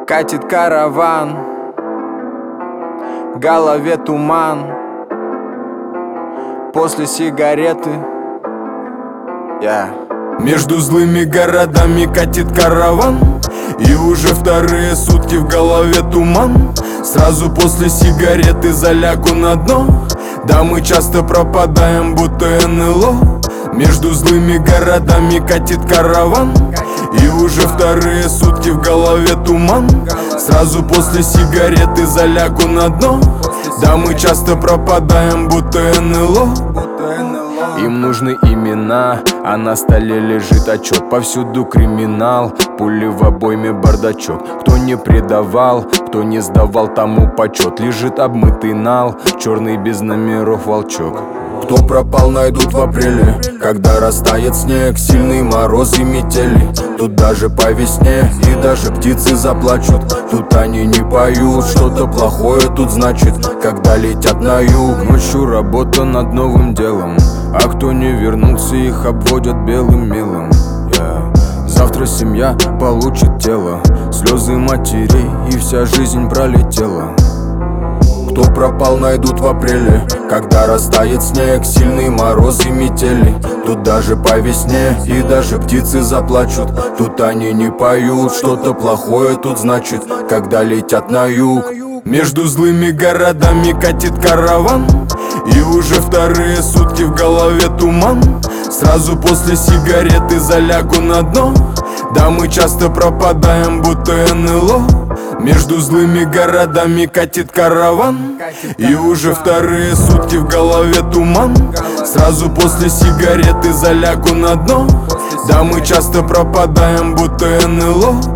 Катит караван, в голове туман. После сигареты Между злыми городами катит караван, и уже вторые сутки в голове туман. Сразу после сигареты залягу на дно. Да, мы часто пропадаем, будто НЛО. Между злыми городами катит караван, и уже вторые сутки в голове туман. Сразу после сигареты залягу на дно. Да, мы часто пропадаем, будто НЛО. Им нужны имена, а на столе лежит отчет. Повсюду криминал, пули в обойме, бардачок. Кто не предавал, кто не сдавал, тому почет. Лежит обмытый нал, черный без номеров волчок. Кто пропал, найдут в апреле, когда растает снег, сильный мороз и метели. Тут даже по весне и даже птицы заплачут. Тут они не поют, что-то плохое тут значит, когда летят на юг. Ночью работа над новым делом, а кто не вернулся, их обводят белым мелом. Завтра семья получит тело, слезы матерей, и вся жизнь пролетела. Кто пропал, найдут в апреле, когда растает снег, сильный мороз и метели. Тут даже по весне и даже птицы заплачут. Тут они не поют, что-то плохое тут значит, когда летят на юг. Между злыми городами катит караван, и уже вторые сутки в голове туман. Сразу после сигареты залягу на дно. Да, мы часто пропадаем, будто НЛО. Между злыми городами катит караван, и уже вторые сутки в голове туман. Сразу после сигареты залягу на дно. Да, мы часто пропадаем, будто НЛО.